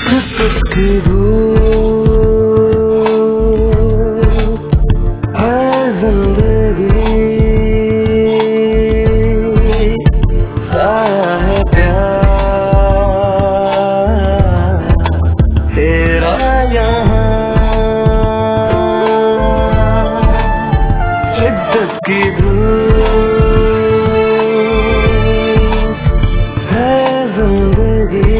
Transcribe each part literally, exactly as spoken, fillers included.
की धूप है जिंदगी, साया है प्यार तेरा यहाँ, शिद्दत की धूप है जिंदगी,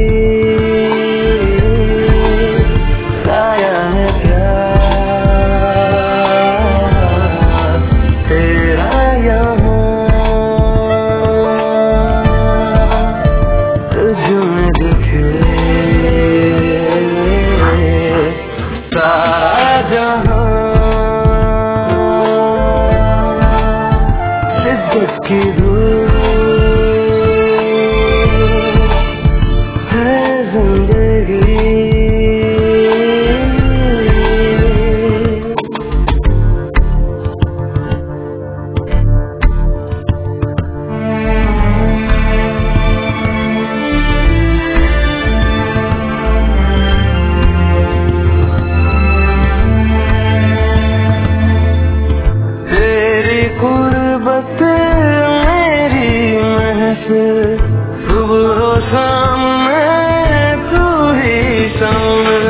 की धूप है जिंदगी। तेरी कुर्बत सुबह शाम में तू ही शामिल,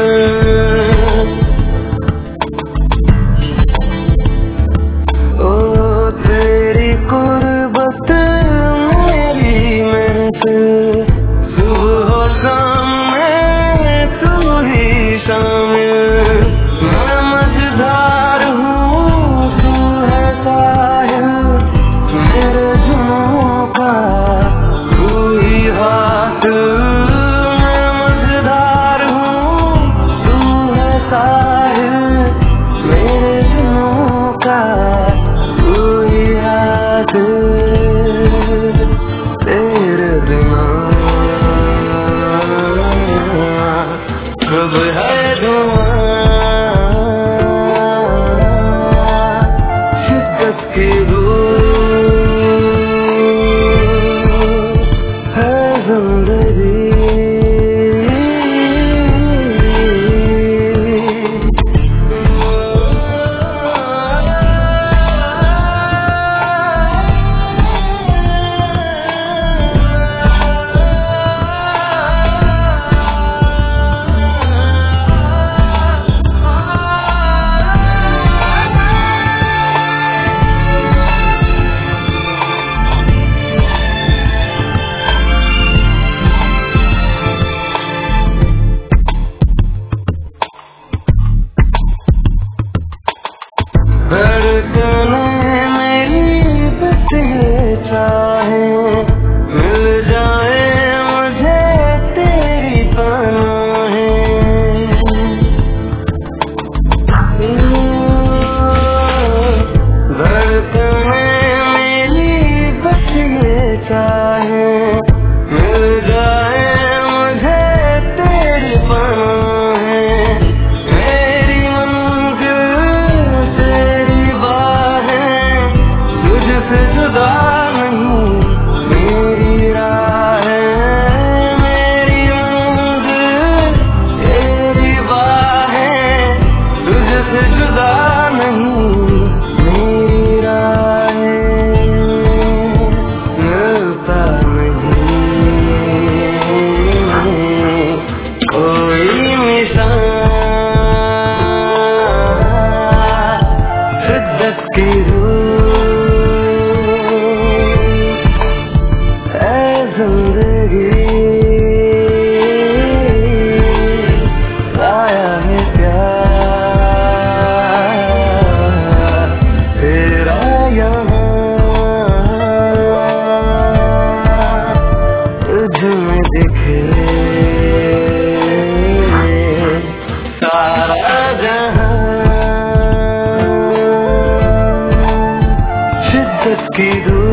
ओ तेरी कुर्बत मेरी महफिल, सुबह शाम में तू ही शामिल। मैं मझधार हूँ तू है साहिल, मेरे जुनून का मैं मझधार हूँ तू है साहिल, मेरे जुनून का तू ही हाथ, तेरे बिना कब है धुआं, शिद्दत की धड़कने मेरी बस ये चाहे मिल जाए मुझे तेरी पनाहें, धड़कने मेरी बस ये चाहे मिल जाए मुझे तेरी पनाहें, मेरी से जुदा नहीं मेरी राहें, मेरी मंजिल तेरी बाहें, तुझसे जुदा नहीं मेरी राहें, मिलता नहीं कोई निशान, शिद्दत की जिंदगी, साया है प्यार तेरा यहाँ, तुझ में दिखे सारा जहाँ, शिद्दत की